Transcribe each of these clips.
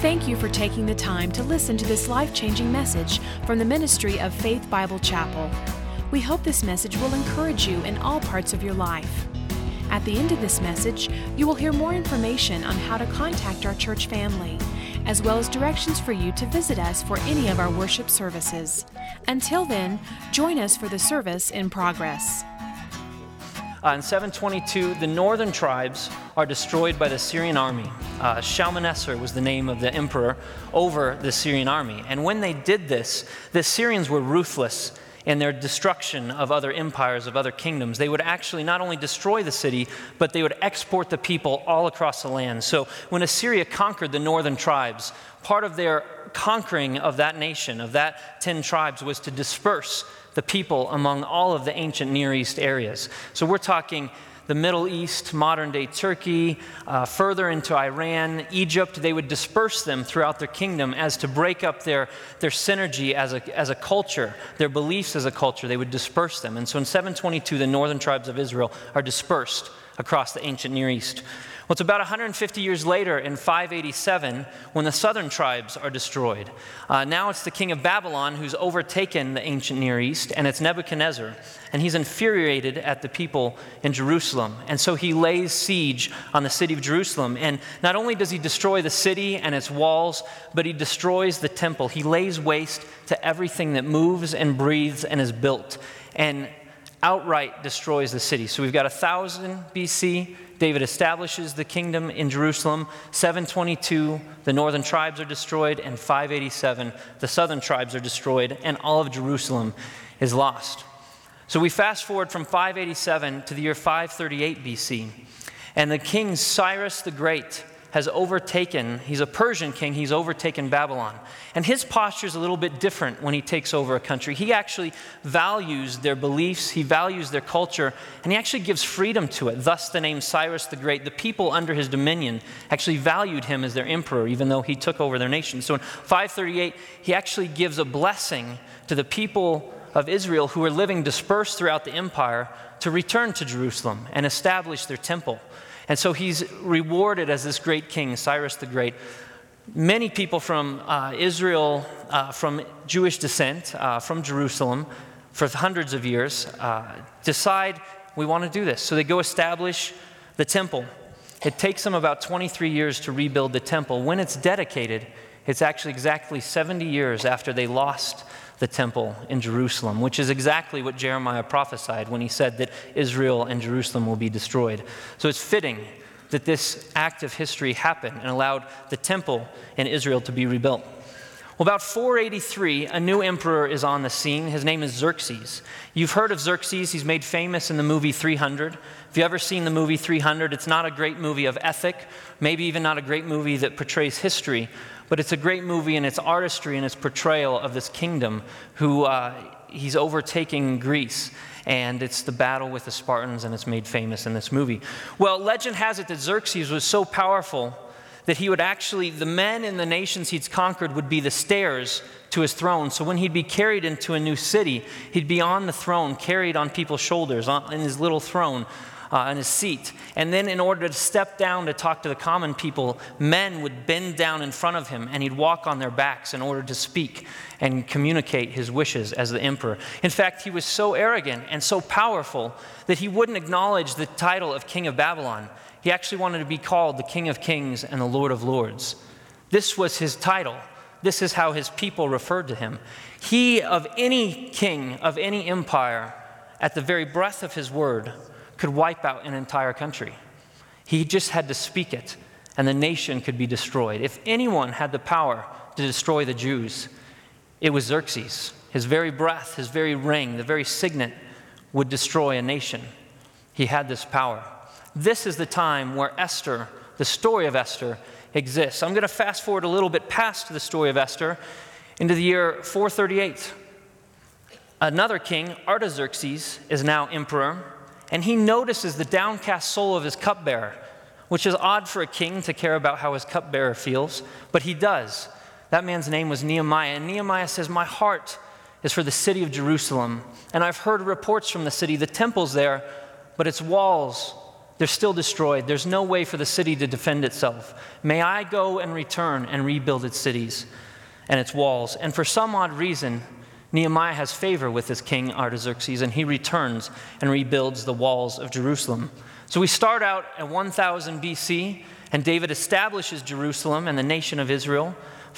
Thank you for taking the time to listen to this life-changing message from the ministry of Faith Bible Chapel. We hope this message will encourage you in all parts of your life. At the end of this message, you will hear more information on how to contact our church family, as well as directions for you to visit us for any of our worship services. Until then, join us for the service in progress. In 722, the northern tribes are destroyed by the Syrian army. Shalmaneser was the name of the emperor over the Syrian army. And when they did this, the Syrians were ruthless in their destruction of other empires, of other kingdoms. They would actually not only destroy the city, but they would export the people all across the land. So when Assyria conquered the northern tribes, part of their conquering of that nation, of that 10 tribes, was to disperse the people among all of the ancient Near East areas. So we're talking the Middle East, modern-day Turkey, further into Iran, Egypt. They would disperse them throughout their kingdom as to break up their synergy as a culture, their beliefs as a culture. They would disperse them. And so in 722, the northern tribes of Israel are dispersed across the ancient Near East. Well, it's about 150 years later in 587 when the southern tribes are destroyed. Now it's the king of Babylon who's overtaken the ancient Near East, and it's Nebuchadnezzar. And he's infuriated at the people in Jerusalem. And so he lays siege on the city of Jerusalem. And not only does he destroy the city and its walls, but he destroys the temple. He lays waste to everything that moves and breathes and is built, and outright destroys the city. So we've got 1000 BC. David establishes the kingdom in Jerusalem. 722, the northern tribes are destroyed, and 587, the southern tribes are destroyed, and all of Jerusalem is lost. So we fast forward from 587 to the year 538 BC, and the king Cyrus the Great has overtaken, he's a Persian king, he's overtaken Babylon. And his posture is a little bit different when he takes over a country. He actually values their beliefs, he values their culture, and he actually gives freedom to it. Thus the name Cyrus the Great. The people under his dominion actually valued him as their emperor, even though he took over their nation. So in 538, he actually gives a blessing to the people of Israel who were living dispersed throughout the empire to return to Jerusalem and establish their temple. And so he's rewarded as this great king, Cyrus the Great. Many people from Israel, from Jewish descent, from Jerusalem, for hundreds of years, decide we want to do this. So they go establish the temple. It takes them about 23 years to rebuild the temple. When it's dedicated, it's actually exactly 70 years after they lost the temple in Jerusalem, which is exactly what Jeremiah prophesied when he said that Israel and Jerusalem will be destroyed. So it's fitting that this act of history happened and allowed the temple in Israel to be rebuilt. Well, about 483, a new emperor is on the scene. His name is Xerxes. You've heard of Xerxes. He's made famous in the movie 300. If you've ever seen the movie 300, it's not a great movie of ethic, maybe even not a great movie that portrays history, but it's a great movie in its artistry and its portrayal of this kingdom who he's overtaking Greece. And it's the battle with the Spartans, and it's made famous in this movie. Well, legend has it that Xerxes was so powerful that he would actually, the men in the nations he'd conquered would be the stairs to his throne. So when he'd be carried into a new city, he'd be on the throne, carried on people's shoulders, in his little throne, on his seat. And then in order to step down to talk to the common people, men would bend down in front of him, and he'd walk on their backs in order to speak and communicate his wishes as the emperor. In fact, he was so arrogant and so powerful that he wouldn't acknowledge the title of King of Babylon. He actually wanted to be called the King of Kings and the Lord of Lords. This was his title. This is how his people referred to him. He, of any king, of any empire, at the very breath of his word, could wipe out an entire country. He just had to speak it, and the nation could be destroyed. If anyone had the power to destroy the Jews, it was Xerxes. His very breath, his very ring, the very signet would destroy a nation. He had this power. This is the time where Esther, the story of Esther, exists. I'm going to fast forward a little bit past the story of Esther into the year 438. Another king, Artaxerxes, is now emperor, and he notices the downcast soul of his cupbearer, which is odd for a king to care about how his cupbearer feels, but he does. That man's name was Nehemiah, and Nehemiah says, "My heart is for the city of Jerusalem, and I've heard reports from the city, the temple's there, but its walls, They're still destroyed. There's no way for the city to defend itself. May I go and return and rebuild its cities and its walls. And for some odd reason, Nehemiah has favor with his king Artaxerxes, and he returns and rebuilds the walls of Jerusalem. So we start out at 1000 BC, and David establishes Jerusalem and the nation of Israel.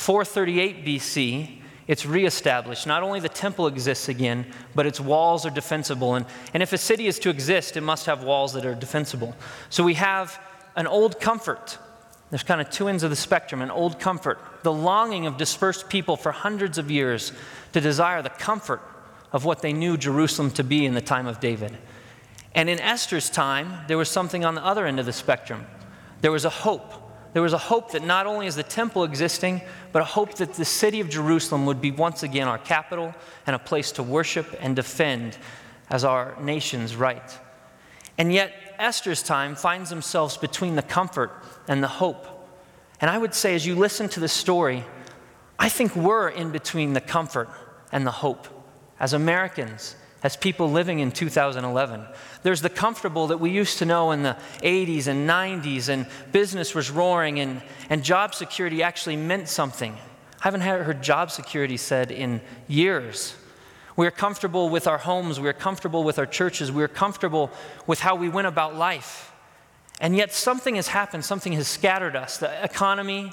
438 BC, it's reestablished. Not only the temple exists again, but its walls are defensible. And if a city is to exist, it must have walls that are defensible. So we have an old comfort. There's kind of two ends of the spectrum, an old comfort, the longing of dispersed people for hundreds of years to desire the comfort of what they knew Jerusalem to be in the time of David. And in Esther's time, there was something on the other end of the spectrum. There was a hope. There was a hope that not only is the temple existing, but a hope that the city of Jerusalem would be once again our capital and a place to worship and defend as our nation's right. And yet, Esther's time finds themselves between the comfort and the hope. And I would say, as you listen to the story, I think we're in between the comfort and the hope as Americans, as people living in 2011. There's the comfortable that we used to know in the 80s and 90s, and business was roaring, and job security actually meant something. I haven't heard job security said in years. We are comfortable with our homes. We are comfortable with our churches. We are comfortable with how we went about life. And yet something has happened. Something has scattered us. The economy,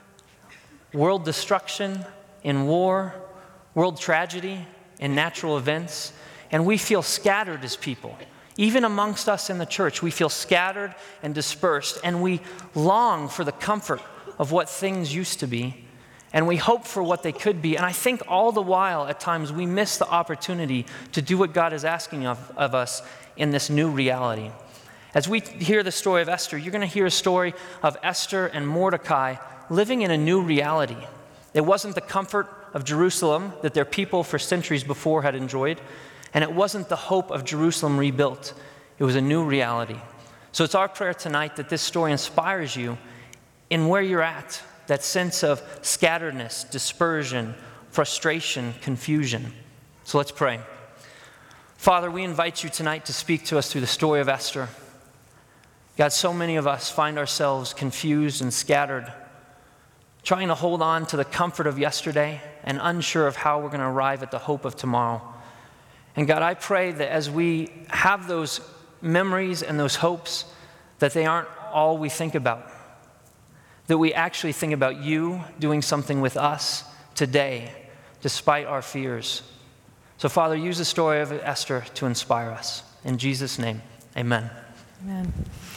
world destruction in war, world tragedy in natural events. And we feel scattered as people. Even amongst us in the church, we feel scattered and dispersed. And we long for the comfort of what things used to be. And we hope for what they could be. And I think all the while, at times, we miss the opportunity to do what God is asking of us in this new reality. As we hear the story of Esther, you're going to hear a story of Esther and Mordecai living in a new reality. It wasn't the comfort of Jerusalem that their people for centuries before had enjoyed, and it wasn't the hope of Jerusalem rebuilt. It was a new reality. So it's our prayer tonight that this story inspires you in where you're at, that sense of scatteredness, dispersion, frustration, confusion. So let's pray. Father, we invite you tonight to speak to us through the story of Esther. God, so many of us find ourselves confused and scattered, trying to hold on to the comfort of yesterday and unsure of how we're going to arrive at the hope of tomorrow. And God, I pray that as we have those memories and those hopes, that they aren't all we think about. That we actually think about you doing something with us today, despite our fears. So, Father, use the story of Esther to inspire us. In Jesus' name, amen. Amen.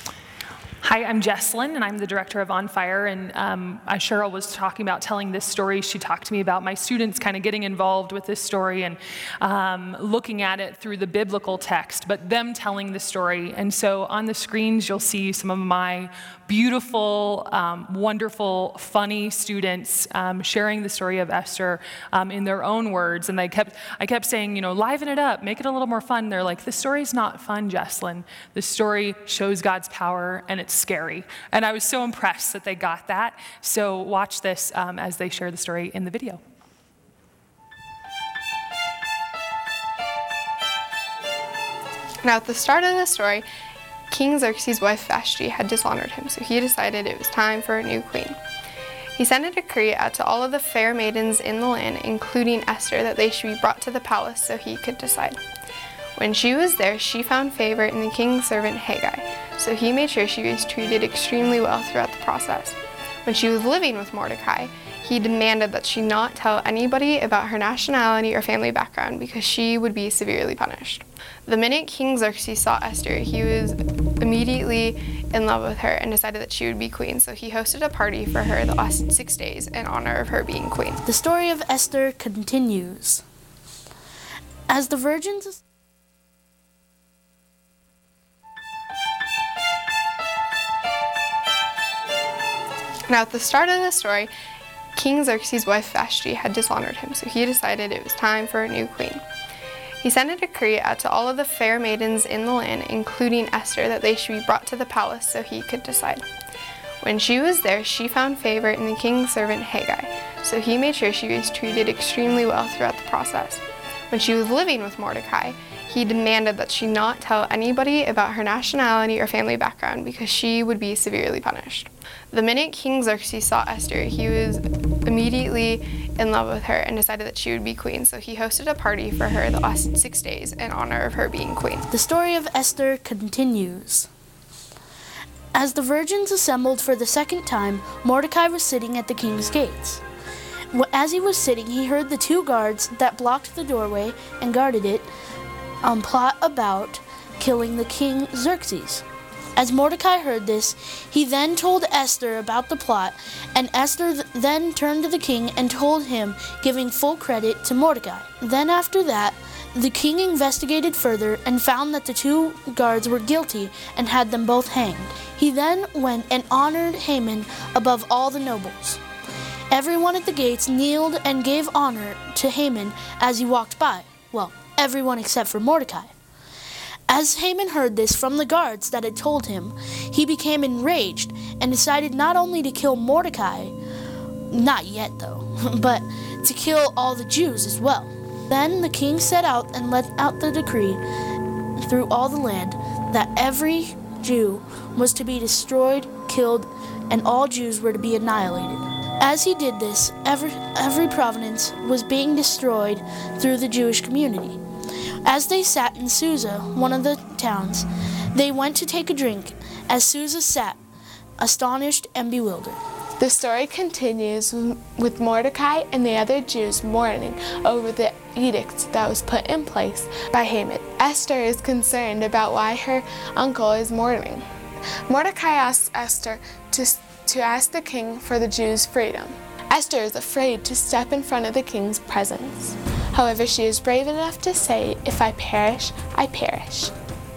Hi, I'm Jesslyn, and I'm the director of On Fire. And as Cheryl was talking about telling this story, she talked to me about my students kind of getting involved with this story and looking at it through the biblical text, but them telling the story. And so on the screens, you'll see some of my beautiful, wonderful, funny students sharing the story of Esther in their own words. And I kept saying, liven it up, make it a little more fun. They're like, the story's not fun, Jesslyn. The story shows God's power, and it's scary. And I was so impressed that they got that. So watch this as they share the story in the video. Now, at the start of the story, King Xerxes' wife Vashti had dishonored him, so he decided it was time for a new queen. He sent a decree out to all of the fair maidens in the land, including Esther, that they should be brought to the palace so he could decide. When she was there, she found favor in the king's servant Haggai, so he made sure she was treated extremely well throughout the process. When she was living with Mordecai, he demanded that she not tell anybody about her nationality or family background because she would be severely punished. The minute King Xerxes saw Esther, he was immediately in love with her and decided that she would be queen, so he hosted a party for her that lasted 6 days in honor of her being queen. The story of Esther continues. As the virgins... Now, at the start of the story, King Xerxes' wife Vashti had dishonored him, so he decided it was time for a new queen. He sent a decree out to all of the fair maidens in the land, including Esther, that they should be brought to the palace so he could decide. When she was there, she found favor in the king's servant Haggai, so he made sure she was treated extremely well throughout the process. When she was living with Mordecai, he demanded that she not tell anybody about her nationality or family background because she would be severely punished. The minute King Xerxes saw Esther, he was immediately in love with her and decided that she would be queen. So he hosted a party for her the last 6 days in honor of her being queen. The story of Esther continues. As the virgins assembled for the second time, Mordecai was sitting at the king's gates. As he was sitting, he heard the 2 guards that blocked the doorway and guarded it plot about killing the king Xerxes. As Mordecai heard this, he then told Esther about the plot, and Esther then turned to the king and told him, giving full credit to Mordecai. Then after that, the king investigated further and found that the 2 guards were guilty and had them both hanged. He then went and honored Haman above all the nobles. Everyone at the gates kneeled and gave honor to Haman as he walked by. Well, everyone except for Mordecai. As Haman heard this from the guards that had told him, he became enraged and decided not only to kill Mordecai, not yet though, but to kill all the Jews as well. Then the king set out and let out the decree through all the land that every Jew was to be destroyed, killed, and all Jews were to be annihilated. As he did this, every province was being destroyed through the Jewish community. As they sat in Susa, one of the towns, they went to take a drink, as Susa sat, astonished and bewildered. The story continues with Mordecai and the other Jews mourning over the edict that was put in place by Haman. Esther is concerned about why her uncle is mourning. Mordecai asks Esther to ask the king for the Jews' freedom. Esther is afraid to step in front of the king's presence. However, she is brave enough to say, "If I perish, I perish."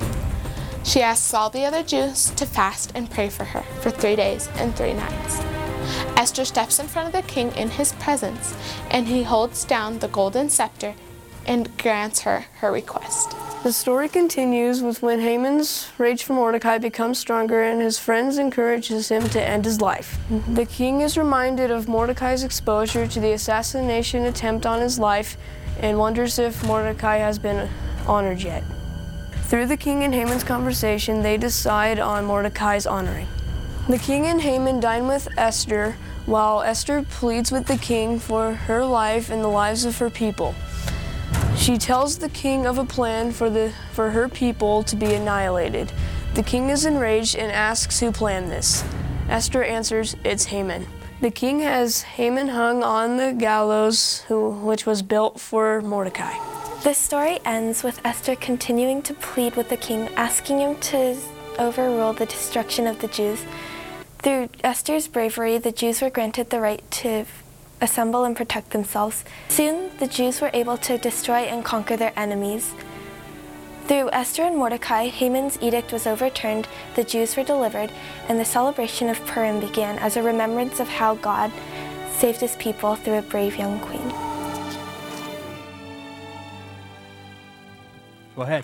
She asks all the other Jews to fast and pray for her for 3 days and 3 nights. Esther steps in front of the king in his presence, and he holds down the golden scepter and grants her her request. The story continues with when Haman's rage for Mordecai becomes stronger and his friends encourages him to end his life. The king is reminded of Mordecai's exposure to the assassination attempt on his life and wonders if Mordecai has been honored yet. Through the king and Haman's conversation, they decide on Mordecai's honoring. The king and Haman dine with Esther, while Esther pleads with the king for her life and the lives of her people. She tells the king of a plan for her people to be annihilated. The king is enraged and asks who planned this. Esther answers, "It's Haman." The king has Haman hung on the gallows, which was built for Mordecai. The story ends with Esther continuing to plead with the king, asking him to overrule the destruction of the Jews. Through Esther's bravery, the Jews were granted the right to assemble and protect themselves. Soon, the Jews were able to destroy and conquer their enemies. Through Esther and Mordecai, Haman's edict was overturned, the Jews were delivered, and the celebration of Purim began as a remembrance of how God saved his people through a brave young queen. Go ahead.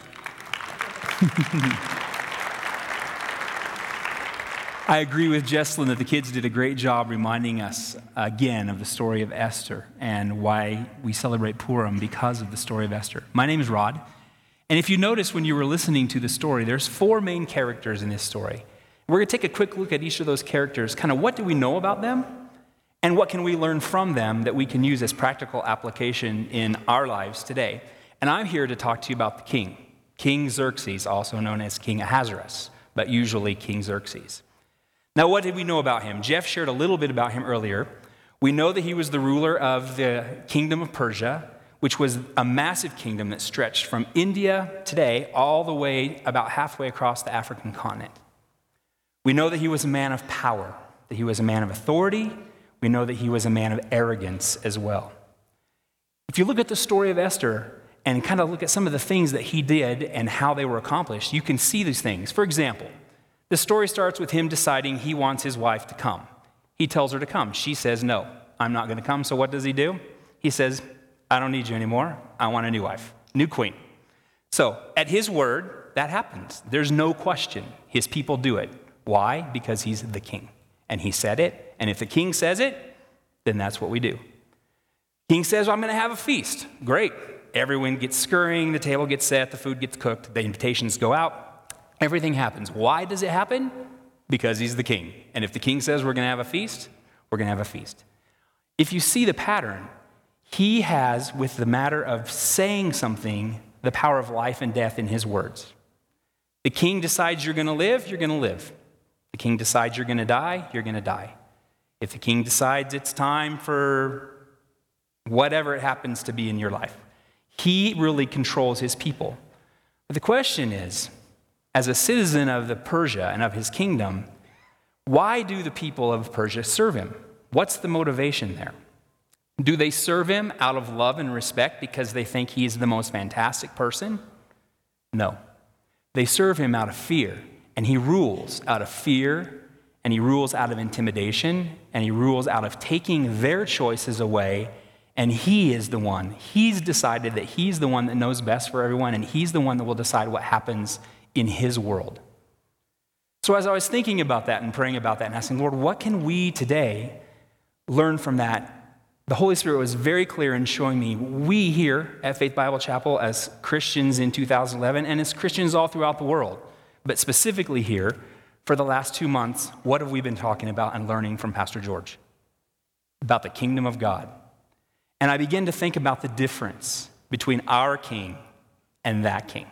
I agree with Jesslyn that the kids did a great job reminding us again of the story of Esther and why we celebrate Purim because of the story of Esther. My name is Rod, and if you notice when you were listening to the story, there's 4 main characters in this story. We're going to take a quick look at each of those characters, kind of what do we know about them, and what can we learn from them that we can use as practical application in our lives today. And I'm here to talk to you about the king, King Xerxes, also known as King Ahasuerus, but usually King Xerxes. Now, what did we know about him? Jeff shared a little bit about him earlier. We know that he was the ruler of the kingdom of Persia, which was a massive kingdom that stretched from India today all the way about halfway across the African continent. We know that he was a man of power, that he was a man of authority. We know that he was a man of arrogance as well. If you look at the story of Esther and kind of look at some of the things that he did and how they were accomplished, you can see these things. For example, the story starts with him deciding he wants his wife to come. He tells her to come. She says, "No, I'm not going to come." So what does he do? He says, "I don't need you anymore. I want a new wife, new queen." So at his word, that happens. There's no question. His people do it. Why? Because he's the king. And he said it. And if the king says it, then that's what we do. King says, "I'm going to have a feast." Great. Everyone gets scurrying, the table gets set, the food gets cooked, the invitations go out, everything happens. Why does it happen? Because he's the king. And if the king says we're going to have a feast, we're going to have a feast. If you see the pattern, he has, with the matter of saying something, the power of life and death in his words. The king decides you're going to live, you're going to live. The king decides you're going to die, you're going to die. If the king decides it's time for whatever it happens to be in your life, he really controls his people. But the question is, as a citizen of the Persia and of his kingdom, why do the people of Persia serve him? What's the motivation there? Do they serve him out of love and respect because they think he's the most fantastic person? No. They serve him out of fear, and he rules out of fear, and he rules out of intimidation, and he rules out of taking their choices away, and he is the one. He's decided that he's the one that knows best for everyone, and he's the one that will decide what happens in his world. So as I was thinking about that and praying about that and asking, Lord, what can we today learn from that? The Holy Spirit was very clear in showing me, we here at Faith Bible Chapel as Christians in 2011 and as Christians all throughout the world, but specifically here, for the last 2 months, what have we been talking about and learning from Pastor George? About the kingdom of God. And I began to think about the difference between our king and that king.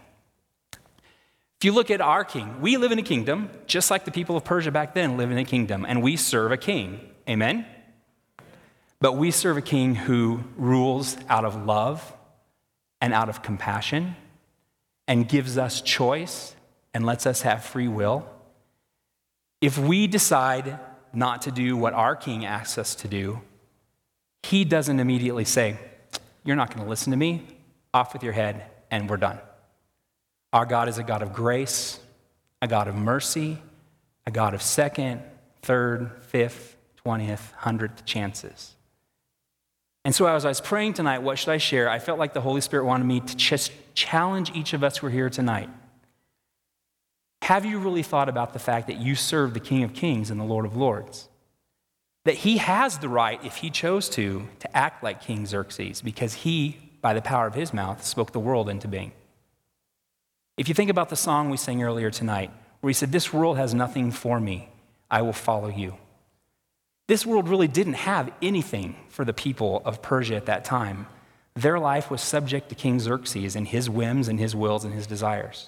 If you look at our king, we live in a kingdom, just like the people of Persia back then live in a kingdom, and we serve a king. Amen? But we serve a king who rules out of love and out of compassion and gives us choice and lets us have free will. If we decide not to do what our king asks us to do, he doesn't immediately say, you're not going to listen to me, off with your head, and we're done. Our God is a God of grace, a God of mercy, a God of second, third, fifth, 20th, 100th chances. And so as I was praying tonight, what should I share? I felt like the Holy Spirit wanted me to just challenge each of us who are here tonight. Have you really thought about the fact that you serve the King of Kings and the Lord of Lords? That he has the right, if he chose to act like King Xerxes, because he, by the power of his mouth, spoke the world into being. If you think about the song we sang earlier tonight, where he said, this world has nothing for me, I will follow you. This world really didn't have anything for the people of Persia at that time. Their life was subject to King Xerxes and his whims and his wills and his desires.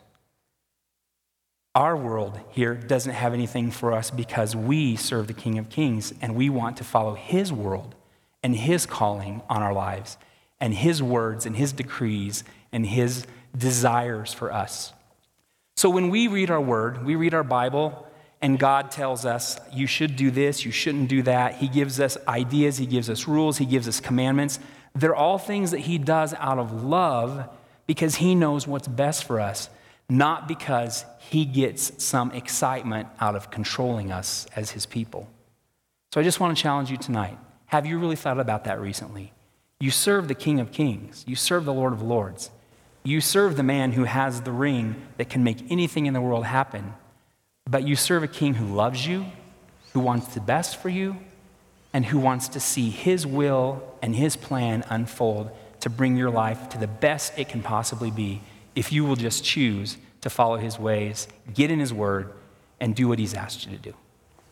Our world here doesn't have anything for us because we serve the King of Kings and we want to follow his world and his calling on our lives and his words and his decrees and his desires for us. So when we read our word, we read our Bible, and God tells us, you should do this, you shouldn't do that. He gives us ideas, he gives us rules, he gives us commandments. They're all things that he does out of love because he knows what's best for us, not because he gets some excitement out of controlling us as his people. So I just want to challenge you tonight. Have you really thought about that recently? You serve the King of Kings. You serve the Lord of Lords. You serve the man who has the ring that can make anything in the world happen. But you serve a king who loves you, who wants the best for you, and who wants to see his will and his plan unfold to bring your life to the best it can possibly be if you will just choose to follow his ways, get in his word, and do what he's asked you to do.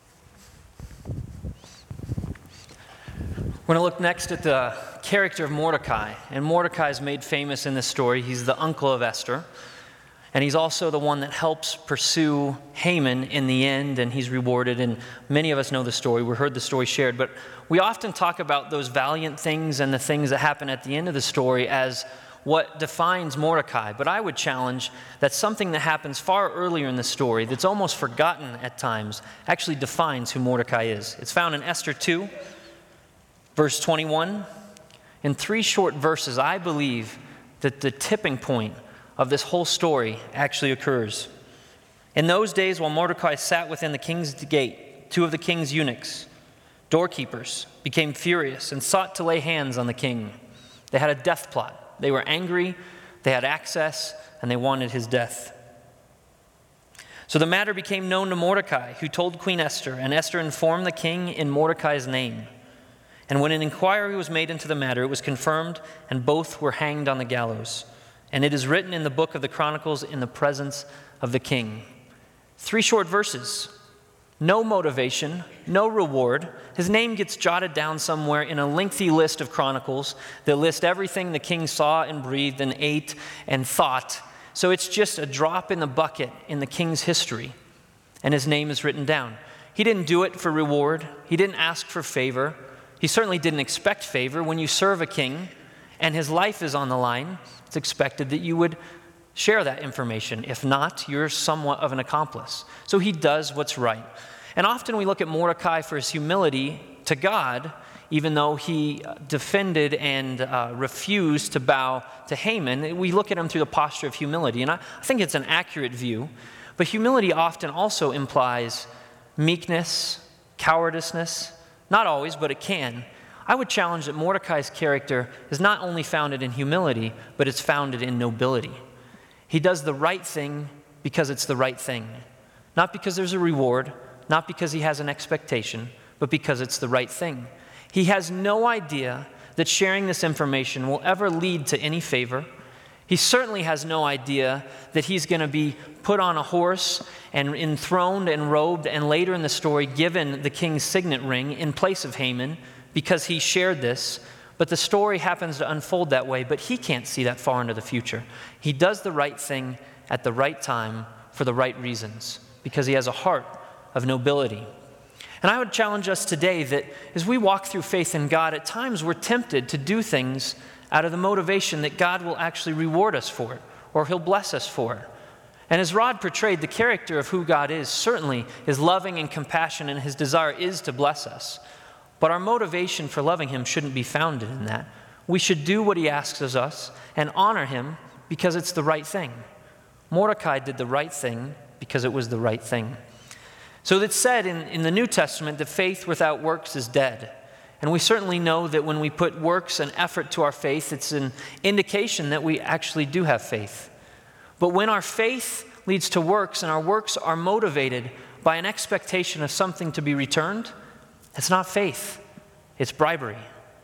We're going to look next at the character of Mordecai. And Mordecai is made famous in this story. He's the uncle of Esther. And he's also the one that helps pursue Haman in the end, and he's rewarded. And many of us know the story. We heard the story shared. But we often talk about those valiant things and the things that happen at the end of the story as what defines Mordecai. But I would challenge that something that happens far earlier in the story that's almost forgotten at times actually defines who Mordecai is. It's found in Esther 2, verse 21. In 3 short verses, I believe that the tipping point of this whole story actually occurs. In those days, while Mordecai sat within the king's gate, 2 of the king's eunuchs, doorkeepers, became furious and sought to lay hands on the king. They had a death plot. They were angry, they had access, and they wanted his death. So the matter became known to Mordecai, who told Queen Esther, and Esther informed the king in Mordecai's name. And when an inquiry was made into the matter, it was confirmed, and both were hanged on the gallows. And it is written in the book of the Chronicles in the presence of the king. 3 short verses. No motivation, no reward. His name gets jotted down somewhere in a lengthy list of chronicles that list everything the king saw and breathed and ate and thought. So it's just a drop in the bucket in the king's history, and his name is written down. He didn't do it for reward. He didn't ask for favor. He certainly didn't expect favor. When you serve a king and his life is on the line, it's expected that you would share that information. If not, you're somewhat of an accomplice. So he does what's right. And often we look at Mordecai for his humility to God, even though he defended and refused to bow to Haman. We look at him through the posture of humility, and I think it's an accurate view. But humility often also implies meekness, cowardice. Not always, but it can. I would challenge that Mordecai's character is not only founded in humility, but it's founded in nobility. He does the right thing because it's the right thing. Not because there's a reward, not because he has an expectation, but because it's the right thing. He has no idea that sharing this information will ever lead to any favor. He certainly has no idea that he's going to be put on a horse and enthroned and robed and later in the story given the king's signet ring in place of Haman because he shared this. But the story happens to unfold that way, but he can't see that far into the future. He does the right thing at the right time for the right reasons because he has a heart of nobility. And I would challenge us today that as we walk through faith in God, at times we're tempted to do things out of the motivation that God will actually reward us for it, or he'll bless us for it. And as Rod portrayed, the character of who God is certainly is loving and compassionate, and his desire is to bless us. But our motivation for loving him shouldn't be founded in that. We should do what he asks of us and honor him because it's the right thing. Mordecai did the right thing because it was the right thing. So it's said in the New Testament that faith without works is dead. And we certainly know that when we put works and effort to our faith, it's an indication that we actually do have faith. But when our faith leads to works and our works are motivated by an expectation of something to be returned, it's not faith, it's bribery.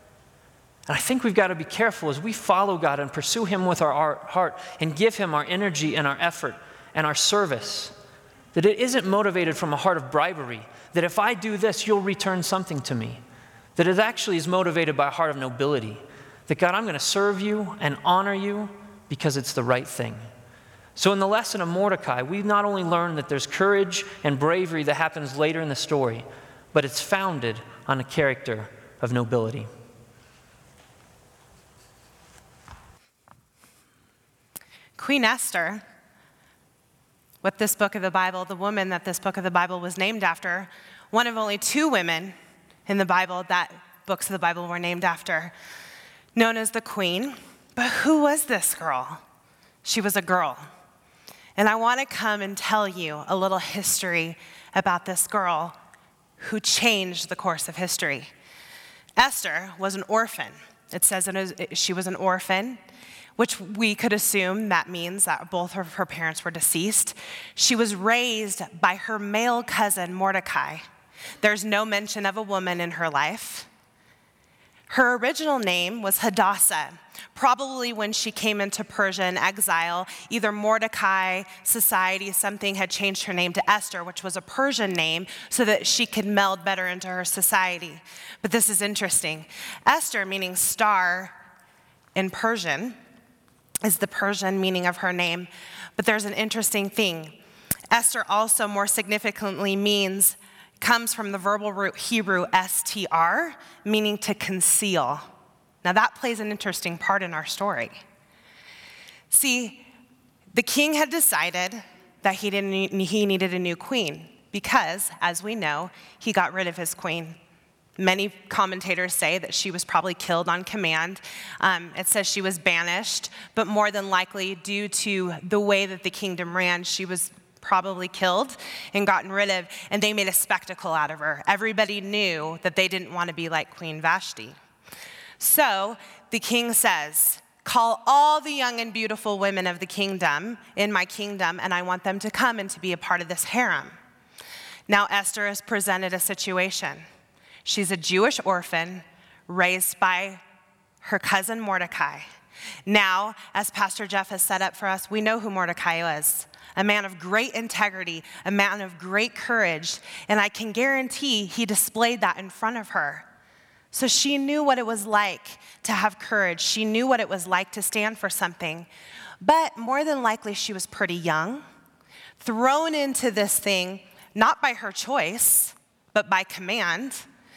And I think we've got to be careful as we follow God and pursue him with our heart and give him our energy and our effort and our service, that it isn't motivated from a heart of bribery, that if I do this, you'll return something to me. That it actually is motivated by a heart of nobility. That God, I'm going to serve you and honor you because it's the right thing. So in the lesson of Mordecai, we not only learn that there's courage and bravery that happens later in the story, but it's founded on a character of nobility. Queen Esther, with this book of the Bible, the woman that this book of the Bible was named after, one of only 2 women in the Bible that books of the Bible were named after, known as the Queen. But who was this girl? She was a girl. And I want to come and tell you a little history about this girl who changed the course of history. Esther was an orphan. It says she was an orphan, which we could assume that means that both of her parents were deceased. She was raised by her male cousin, Mordecai. There's no mention of a woman in her life. Her original name was Hadassah. Probably when she came into Persian exile, either Mordecai, society, something had changed her name to Esther, which was a Persian name, so that she could meld better into her society. But this is interesting. Esther, meaning star in Persian, is the Persian meaning of her name. But there's an interesting thing. Esther also more significantly comes from the verbal root Hebrew str, meaning to conceal. Now that plays an interesting part in our story. See, the king had decided that he needed a new queen because, as we know, he got rid of his queen. Many commentators say that she was probably killed on command. It says she was banished, but more than likely due to the way that the kingdom ran, she was probably killed and gotten rid of, and they made a spectacle out of her. Everybody knew that they didn't want to be like Queen Vashti. So the king says, call all the young and beautiful women of the kingdom, in my kingdom, and I want them to come and to be a part of this harem. Now Esther is presented a situation. She's a Jewish orphan raised by her cousin Mordecai. Now, as Pastor Jeff has set up for us, we know who Mordecai was. A man of great integrity, a man of great courage, and I can guarantee he displayed that in front of her. So she knew what it was like to have courage. She knew what it was like to stand for something. But more than likely, she was pretty young, thrown into this thing, not by her choice, but by command,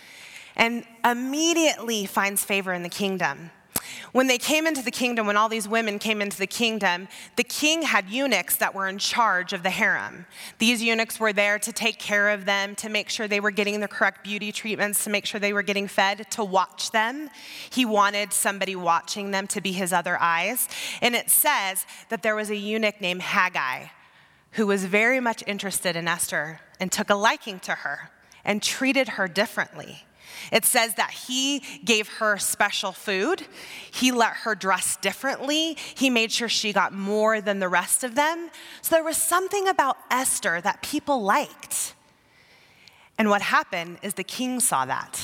and immediately finds favor in the kingdom. When they came into the kingdom, when all these women came into the kingdom, the king had eunuchs that were in charge of the harem. These eunuchs were there to take care of them, to make sure they were getting the correct beauty treatments, to make sure they were getting fed, to watch them. He wanted somebody watching them to be his other eyes. And it says that there was a eunuch named Haggai who was very much interested in Esther and took a liking to her and treated her differently. It says that he gave her special food. He let her dress differently. He made sure she got more than the rest of them. So there was something about Esther that people liked. And what happened is the king saw that.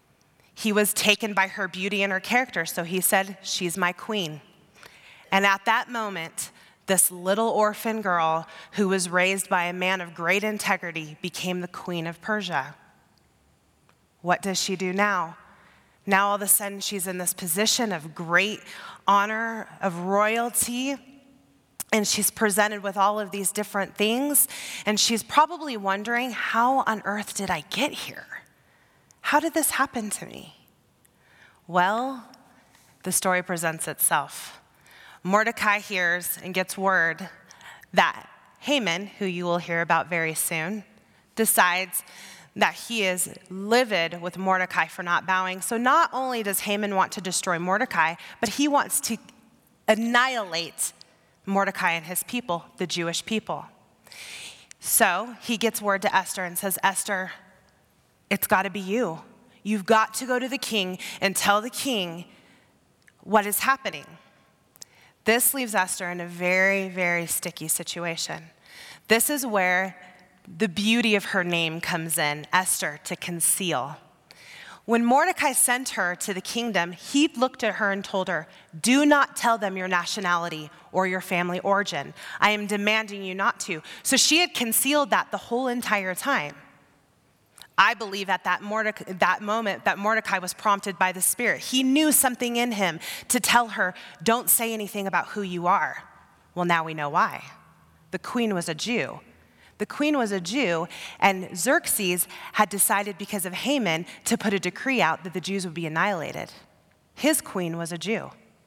He was taken by her beauty and her character, so he said, "She's my queen." And at that moment, this little orphan girl who was raised by a man of great integrity became the queen of Persia. What does she do now? Now all of a sudden she's in this position of great honor, of royalty, and she's presented with all of these different things, and she's probably wondering, how on earth did I get here? How did this happen to me? Well, the story presents itself. Mordecai hears and gets word that Haman, who you will hear about very soon, decides that he is livid with Mordecai for not bowing. So not only does Haman want to destroy Mordecai, but he wants to annihilate Mordecai and his people, the Jewish people. So he gets word to Esther and says, "Esther, it's got to be you. You've got to go to the king and tell the king what is happening." This leaves Esther in a very, very sticky situation. This is where the beauty of her name comes in, Esther, to conceal. When Mordecai sent her to the kingdom, he looked at her and told her, "Do not tell them your nationality or your family origin. I am demanding you not to." So she had concealed that the whole entire time. I believe at that moment that Mordecai was prompted by the Spirit. He knew something in him to tell her, "Don't say anything about who you are." Well, now we know why. The queen was a Jew. The queen was a Jew, and Xerxes had decided because of Haman to put a decree out that the Jews would be annihilated. His queen was a Jew.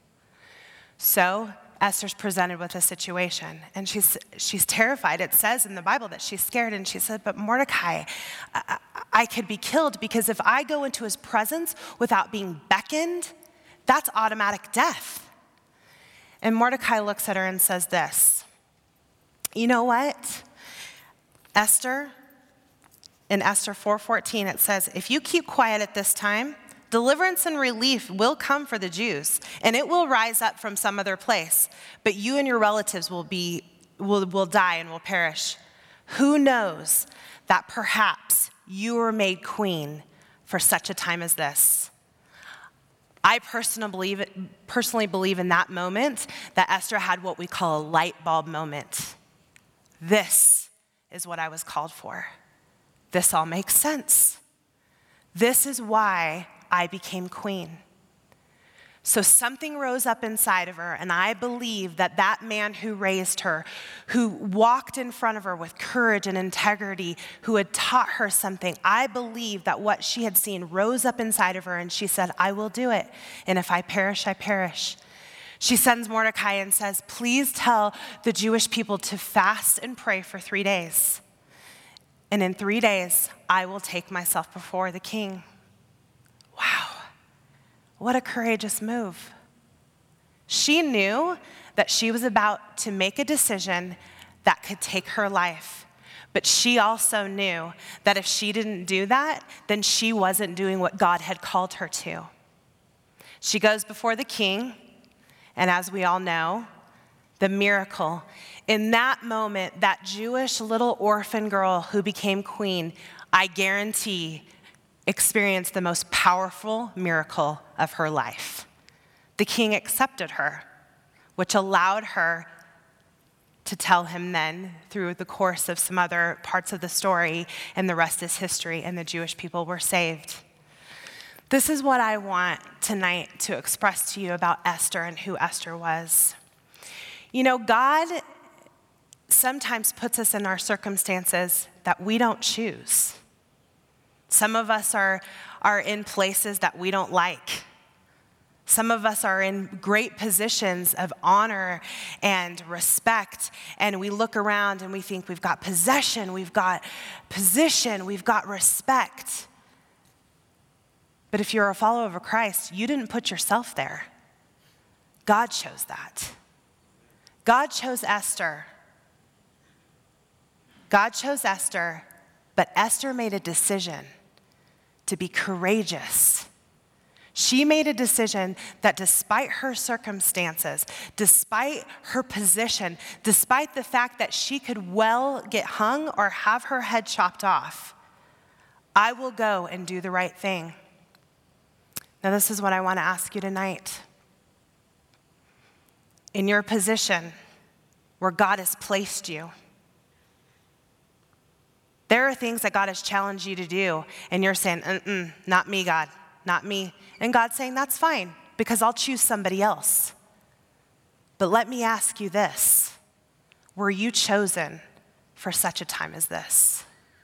So Esther's presented with a situation, and she's terrified. It says in the Bible that she's scared, and she said, "But Mordecai, I could be killed, because if I go into his presence without being beckoned, that's automatic death." And Mordecai looks at her and says this, "You know what? Esther, in Esther 4:14, it says, if you keep quiet at this time, deliverance and relief will come for the Jews, and it will rise up from some other place. But you and your relatives will die and will perish. Who knows that perhaps you were made queen for such a time as this?" I personally believe in that moment that Esther had what we call a light bulb moment. This is what I was called for. This all makes sense. This is why I became queen. So something rose up inside of her, and I believe that that man who raised her, who walked in front of her with courage and integrity, who had taught her something, I believe that what she had seen rose up inside of her, and she said, "I will do it, and if I perish, I perish." She sends Mordecai and says, "Please tell the Jewish people to fast and pray for 3 days. And in 3 days, I will take myself before the king." Wow, what a courageous move. She knew that she was about to make a decision that could take her life. But she also knew that if she didn't do that, then she wasn't doing what God had called her to. She goes before the king. And as we all know, the miracle, in that moment, that Jewish little orphan girl who became queen, I guarantee experienced the most powerful miracle of her life. The king accepted her, which allowed her to tell him then, through the course of some other parts of the story, and the rest is history, and the Jewish people were saved. This is what I want tonight to express to you about Esther and who Esther was. You know, God sometimes puts us in our circumstances that we don't choose. Some of us are in places that we don't like. Some of us are in great positions of honor and respect, and we look around and we think we've got possession, we've got position, we've got respect. But if you're a follower of Christ, you didn't put yourself there. God chose that. God chose Esther. God chose Esther, but Esther made a decision to be courageous. She made a decision that despite her circumstances, despite her position, despite the fact that she could well get hung or have her head chopped off, I will go and do the right thing. Now, this is what I want to ask you tonight. In your position where God has placed you, there are things that God has challenged you to do, and you're saying, not me, God, not me. And God's saying, that's fine, because I'll choose somebody else. But let me ask you this. Were you chosen for such a time as this?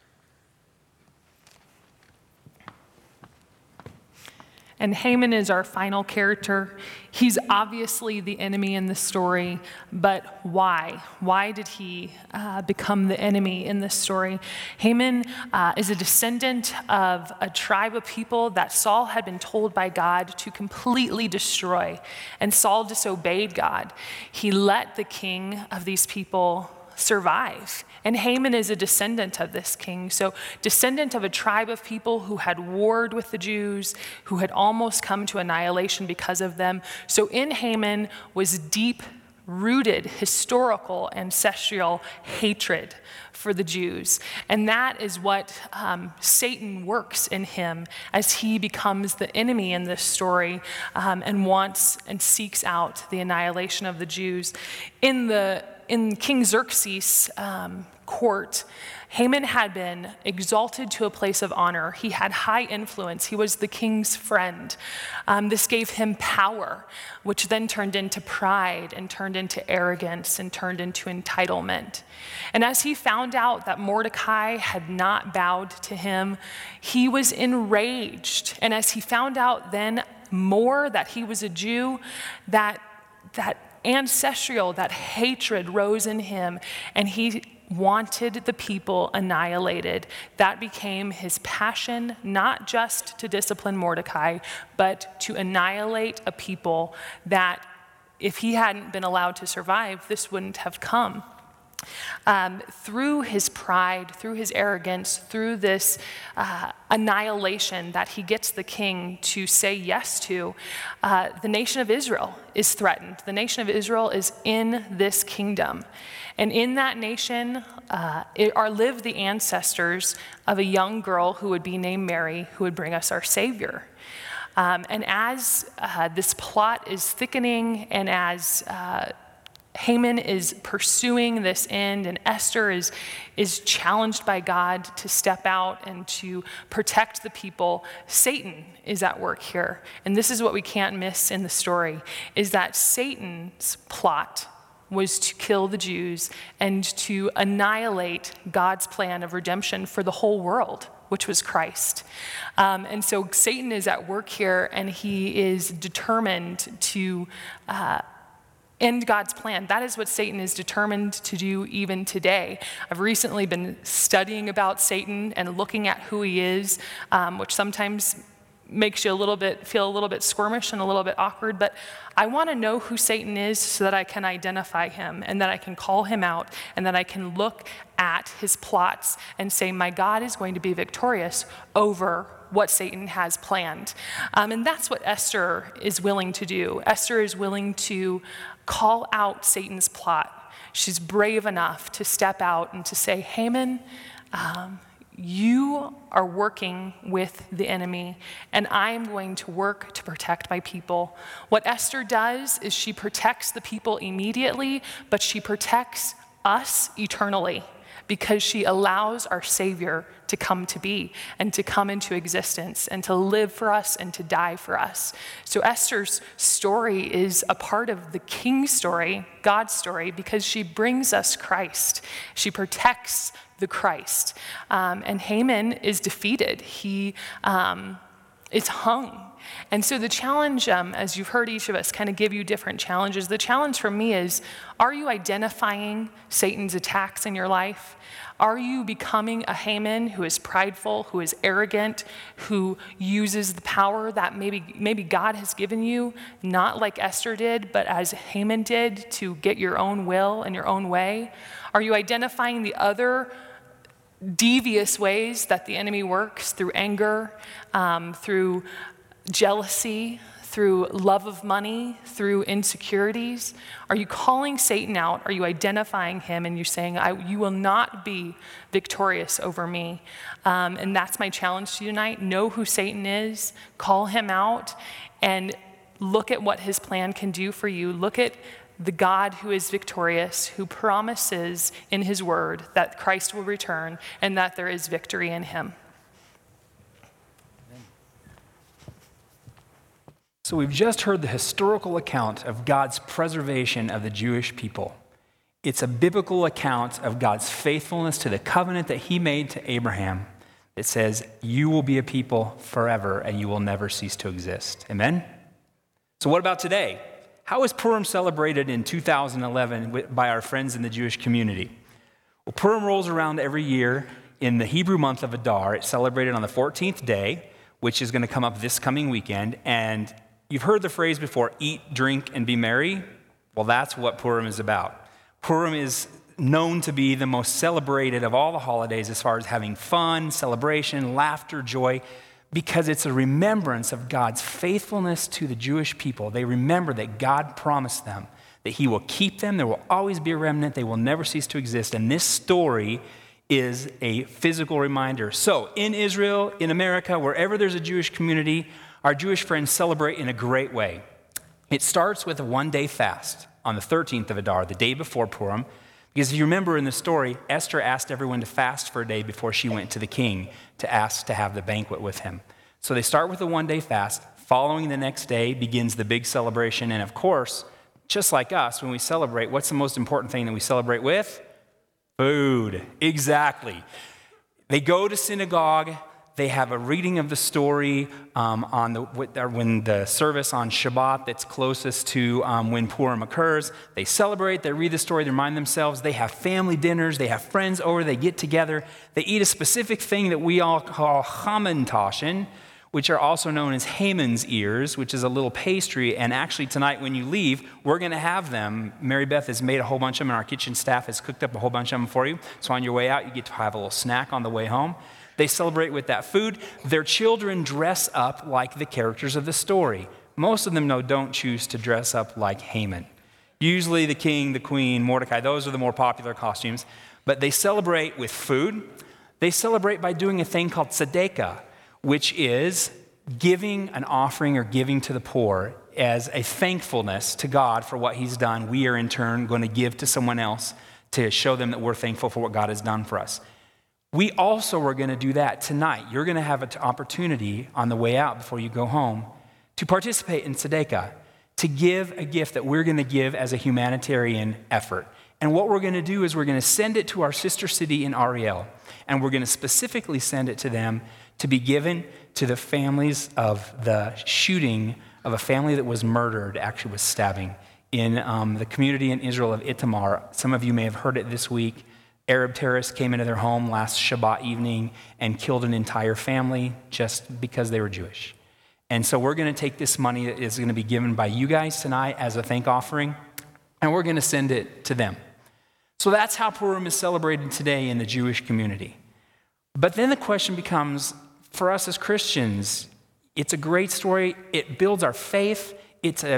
And Haman is our final character. He's obviously the enemy in the story, but why? Why did he become the enemy in this story? Haman is a descendant of a tribe of people that Saul had been told by God to completely destroy, and Saul disobeyed God. He let the king of these people survive. And Haman is a descendant of this king. So descendant of a tribe of people who had warred with the Jews, who had almost come to annihilation because of them. So in Haman was deep-rooted historical ancestral hatred for the Jews. And that is what Satan works in him as he becomes the enemy in this story and wants and seeks out the annihilation of the Jews. In King Xerxes' court, Haman had been exalted to a place of honor. He had high influence. He was the king's friend. This gave him power, which then turned into pride and turned into arrogance and turned into entitlement. And as he found out that Mordecai had not bowed to him, he was enraged. And as he found out then more that he was a Jew, that ancestral, that hatred rose in him, and he wanted the people annihilated. That became his passion, not just to discipline Mordecai, but to annihilate a people that if he hadn't been allowed to survive, this wouldn't have come. Through his pride, through his arrogance, through this annihilation that he gets the king to say yes to, the nation of Israel is threatened. The nation of Israel is in this kingdom. And in that nation live the ancestors of a young girl who would be named Mary, who would bring us our Savior. And as this plot is thickening, and as Haman is pursuing this end, and Esther is challenged by God to step out and to protect the people, Satan is at work here. And this is what we can't miss in the story, is that Satan's plot was to kill the Jews and to annihilate God's plan of redemption for the whole world, which was Christ. And so Satan is at work here, and he is determined to end God's plan. That is what Satan is determined to do even today. I've recently been studying about Satan and looking at who he is, which sometimes makes you feel a little bit squirmish and a little bit awkward, but I want to know who Satan is so that I can identify him and that I can call him out and that I can look at his plots and say, my God is going to be victorious over what Satan has planned. And that's what Esther is willing to do. Esther is willing to call out Satan's plot. She's brave enough to step out and to say, Haman, you are working with the enemy, and I am going to work to protect my people. What Esther does is she protects the people immediately, but she protects us eternally, because she allows our Savior to come to be and to come into existence and to live for us and to die for us. So Esther's story is a part of the king's story, God's story, because she brings us Christ. She protects the Christ. And Haman is defeated. He is hung. And so the challenge, as you've heard each of us kind of give you different challenges, the challenge for me is, are you identifying Satan's attacks in your life? Are you becoming a Haman who is prideful, who is arrogant, who uses the power that maybe God has given you, not like Esther did, but as Haman did, to get your own will and your own way? Are you identifying the other devious ways that the enemy works, through anger, through jealousy, through love of money, through insecurities? Are you calling Satan out? Are you identifying him and you're saying, you will not be victorious over me? And that's my challenge to you tonight. Know who Satan is, call him out, and look at what his plan can do for you. Look at the God who is victorious, who promises in his word that Christ will return and that there is victory in him. So we've just heard the historical account of God's preservation of the Jewish people. It's a biblical account of God's faithfulness to the covenant that he made to Abraham. It says, you will be a people forever and you will never cease to exist. Amen? So what about today? How is Purim celebrated in 2011 by our friends in the Jewish community? Well, Purim rolls around every year in the Hebrew month of Adar. It's celebrated on the 14th day, which is going to come up this coming weekend. And you've heard the phrase before, eat, drink, and be merry. Well, that's what Purim is about. Purim is known to be the most celebrated of all the holidays as far as having fun, celebration, laughter, joy, because it's a remembrance of God's faithfulness to the Jewish people. They remember that God promised them that he will keep them. There will always be a remnant. They will never cease to exist. And this story is a physical reminder. So in Israel, in America, wherever there's a Jewish community, our Jewish friends celebrate in a great way. It starts with a one-day fast on the 13th of Adar, the day before Purim, because if you remember in the story, Esther asked everyone to fast for a day before she went to the king to ask to have the banquet with him. So they start with a one-day fast. Following the next day begins the big celebration. And of course, just like us, when we celebrate, what's the most important thing that we celebrate with? Food. Exactly. They go to synagogue. They have a reading of the story when the service on Shabbat that's closest to when Purim occurs. They celebrate, they read the story, they remind themselves. They have family dinners, they have friends over, they get together. They eat a specific thing that we all call Hamantaschen, which are also known as Haman's ears, which is a little pastry. And actually tonight when you leave, we're going to have them. Mary Beth has made a whole bunch of them, and our kitchen staff has cooked up a whole bunch of them for you. So on your way out, you get to have a little snack on the way home. They celebrate with that food. Their children dress up like the characters of the story. Most of them, though, don't choose to dress up like Haman. Usually the king, the queen, Mordecai, those are the more popular costumes. But they celebrate with food. They celebrate by doing a thing called tzedakah, which is giving an offering or giving to the poor as a thankfulness to God for what he's done. We are in turn going to give to someone else to show them that we're thankful for what God has done for us. We also are going to do that tonight. You're going to have an opportunity on the way out before you go home to participate in tzedakah, to give a gift that we're going to give as a humanitarian effort. And what we're going to do is we're going to send it to our sister city in Ariel, and we're going to specifically send it to them to be given to the families of the shooting of a family that was murdered, actually was stabbing, in the community in Israel of Itamar. Some of you may have heard it this week. Arab terrorists came into their home last Shabbat evening and killed an entire family just because they were Jewish. And so we're going to take this money that is going to be given by you guys tonight as a thank offering, and we're going to send it to them. So that's how Purim is celebrated today in the Jewish community. But then the question becomes, for us as Christians, it's a great story. It builds our faith. It's a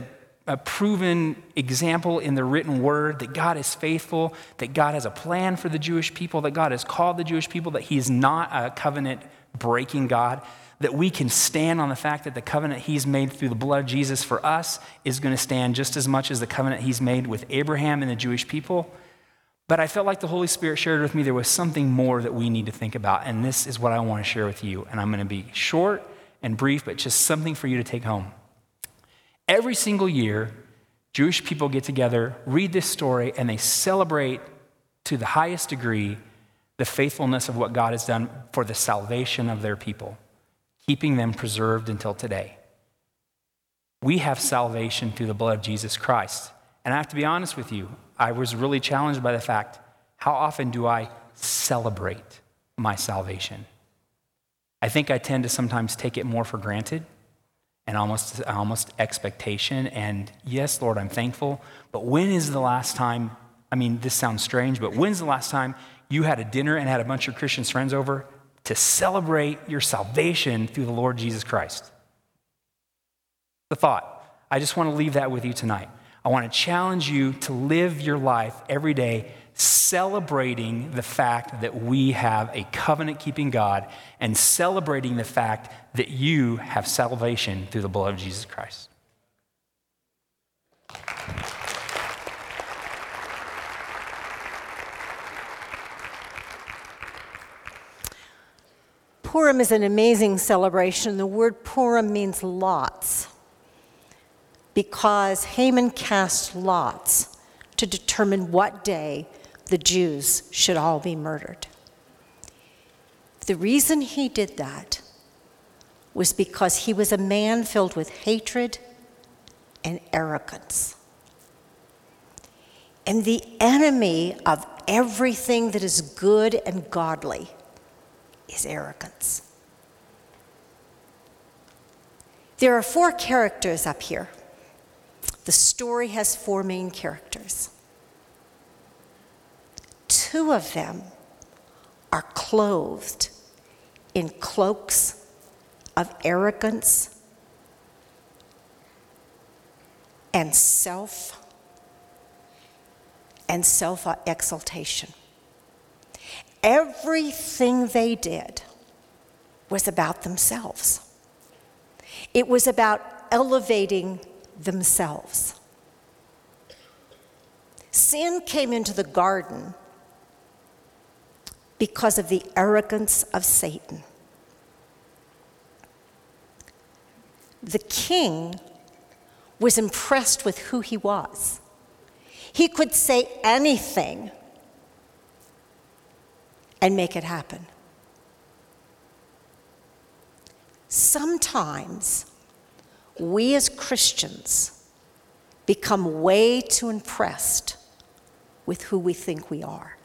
a proven example in the written word that God is faithful, that God has a plan for the Jewish people, that God has called the Jewish people, that he's not a covenant-breaking God, that we can stand on the fact that the covenant he's made through the blood of Jesus for us is going to stand just as much as the covenant he's made with Abraham and the Jewish people. But I felt like the Holy Spirit shared with me there was something more that we need to think about, and this is what I want to share with you. And I'm going to be short and brief, but just something for you to take home. Every single year, Jewish people get together, read this story, and they celebrate to the highest degree the faithfulness of what God has done for the salvation of their people, keeping them preserved until today. We have salvation through the blood of Jesus Christ. And I have to be honest with you, I was really challenged by the fact, how often do I celebrate my salvation? I think I tend to sometimes take it more for granted and almost expectation. And yes, Lord, I'm thankful. But when is the last time, I mean, this sounds strange, but when's the last time you had a dinner and had a bunch of Christian friends over to celebrate your salvation through the Lord Jesus Christ? The thought. I just want to leave that with you tonight. I want to challenge you to live your life every day celebrating the fact that we have a covenant-keeping God and celebrating the fact that you have salvation through the blood of Jesus Christ. Purim is an amazing celebration. The word Purim means lots, because Haman cast lots to determine what day the Jews should all be murdered. The reason he did that was because he was a man filled with hatred and arrogance. And the enemy of everything that is good and godly is arrogance. There are 4 characters up here. The story has 4 main characters. 2 of them are clothed in cloaks of arrogance and self-exaltation. Everything they did was about themselves. It was about elevating themselves. Sin came into the garden because of the arrogance of Satan. The king was impressed with who he was. He could say anything and make it happen. Sometimes we as Christians become way too impressed with who we think we are.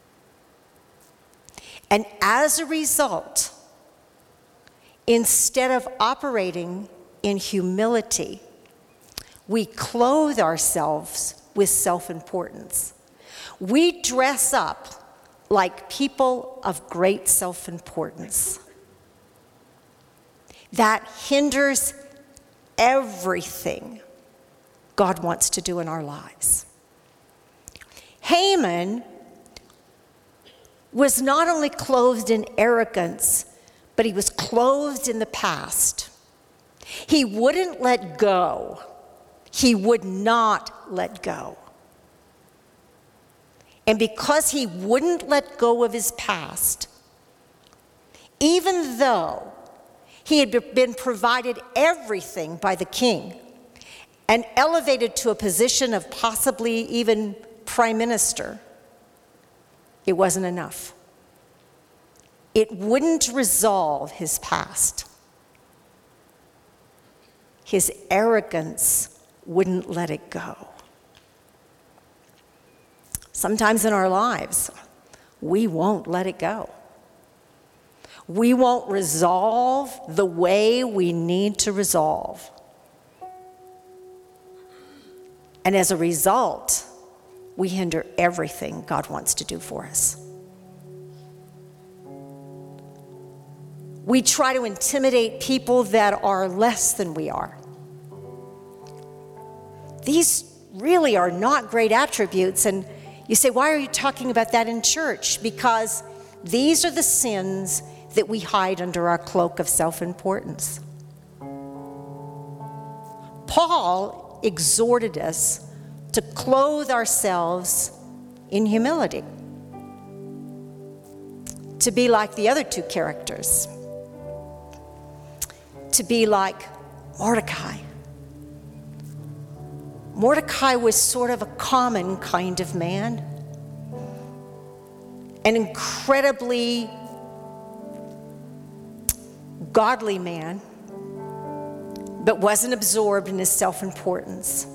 And as a result, instead of operating in humility, we clothe ourselves with self-importance. We dress up like people of great self-importance. That hinders everything God wants to do in our lives. Haman was not only clothed in arrogance, but he was clothed in the past. He wouldn't let go. He would not let go. And because he wouldn't let go of his past, even though he had been provided everything by the king and elevated to a position of possibly even prime minister, it wasn't enough. It wouldn't resolve his past. His arrogance wouldn't let it go. Sometimes in our lives, we won't let it go. We won't resolve the way we need to resolve. And as a result, we hinder everything God wants to do for us. We try to intimidate people that are less than we are. these really are not great attributes. And you say, why are you talking about that in church? Because these are the sins that we hide under our cloak of self-importance. Paul exhorted us to clothe ourselves in humility, to be like the other two characters, to be like Mordecai. Mordecai was sort of a common kind of man, an incredibly godly man, but wasn't absorbed in his self-importance.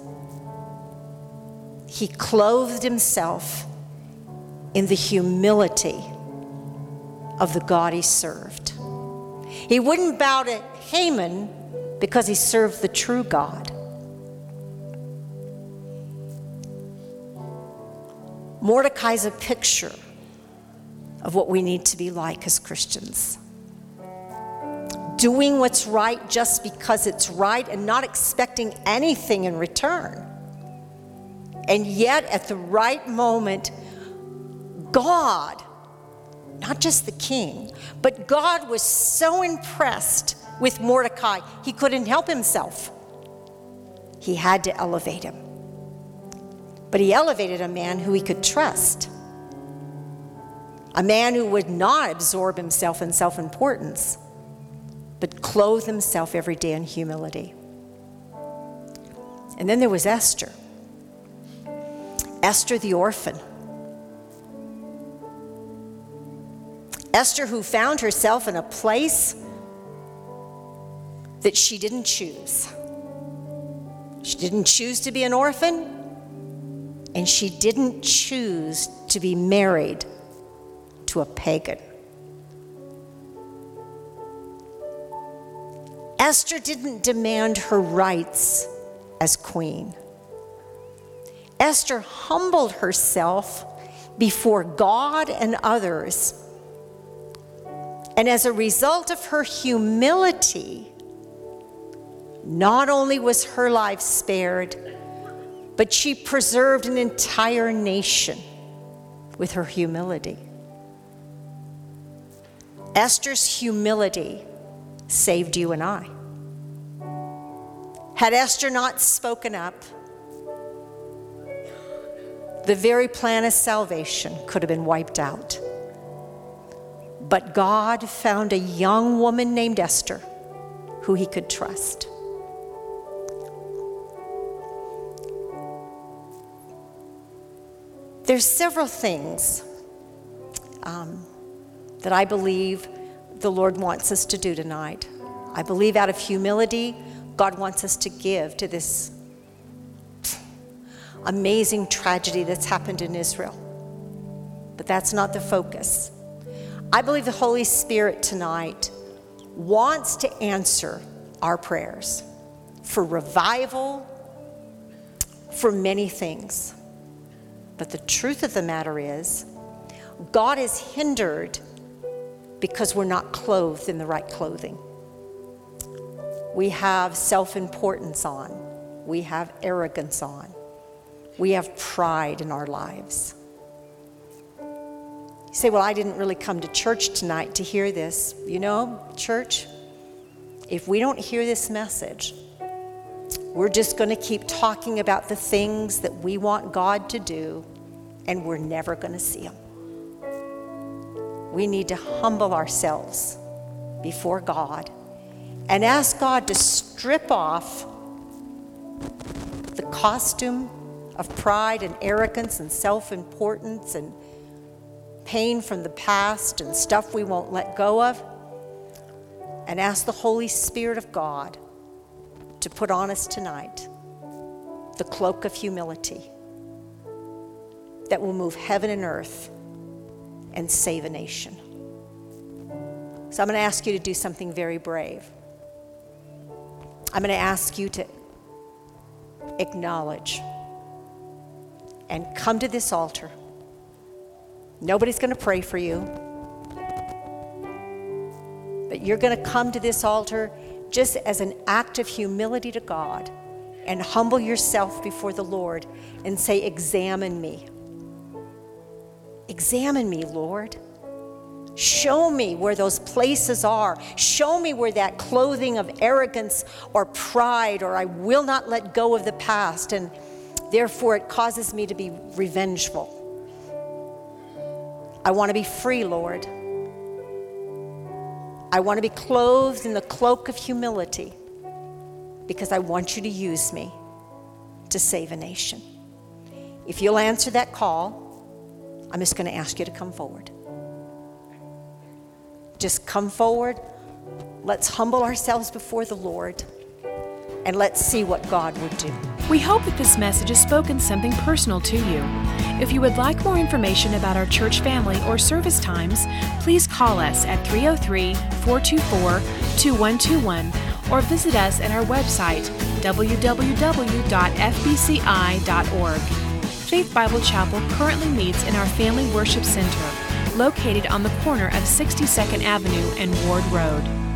He clothed himself in the humility of the God he served. He wouldn't bow to Haman because he served the true God. Mordecai's a picture of what we need to be like as Christians. Doing what's right just because it's right and not expecting anything in return. And yet, at the right moment, God, not just the king, but God was so impressed with Mordecai, he couldn't help himself. He had to elevate him. But he elevated a man who he could trust, a man who would not absorb himself in self-importance, but clothe himself every day in humility. And then there was Esther. Esther the orphan. Esther who found herself in a place that she didn't choose. She didn't choose to be an orphan, and she didn't choose to be married to a pagan. Esther didn't demand her rights as queen. Esther humbled herself before God and others. And as a result of her humility, not only was her life spared, but she preserved an entire nation with her humility. Esther's humility saved you and I. Had Esther not spoken up, the very plan of salvation could have been wiped out. But God found a young woman named Esther who he could trust. There's several things that I believe the Lord wants us to do tonight. I believe out of humility, God wants us to give to this amazing tragedy that's happened in Israel. But that's not the focus. I believe the Holy Spirit tonight wants to answer our prayers for revival, for many things. But the truth of the matter is, God is hindered because we're not clothed in the right clothing. We have self-importance on. We have arrogance on. We have pride in our lives. You say, well, I didn't really come to church tonight to hear this. You know, church, if we don't hear this message, we're just going to keep talking about the things that we want God to do, and we're never going to see them. We need to humble ourselves before God and ask God to strip off the costume of pride and arrogance and self-importance and pain from the past and stuff we won't let go of, and ask the Holy Spirit of God to put on us tonight the cloak of humility that will move heaven and earth and save a nation. So I'm going to ask you to do something very brave. I'm going to ask you to acknowledge and come to this altar. Nobody's going to pray for you, but you're going to come to this altar just as an act of humility to God and humble yourself before the Lord and say, examine me. Examine me, Lord. Show me where those places are. Show me where that clothing of arrogance or pride or I will not let go of the past, and therefore it causes me to be revengeful. I want to be free, Lord. I want to be clothed in the cloak of humility because I want you to use me to save a nation. If you'll answer that call, I'm just going to ask you to come forward. Just come forward. Let's humble ourselves before the Lord, and let's see what God would do. We hope that this message has spoken something personal to you. If you would like more information about our church family or service times, please call us at 303-424-2121 or visit us at our website, www.fbci.org. Faith Bible Chapel currently meets in our Family Worship Center, located on the corner of 62nd Avenue and Ward Road.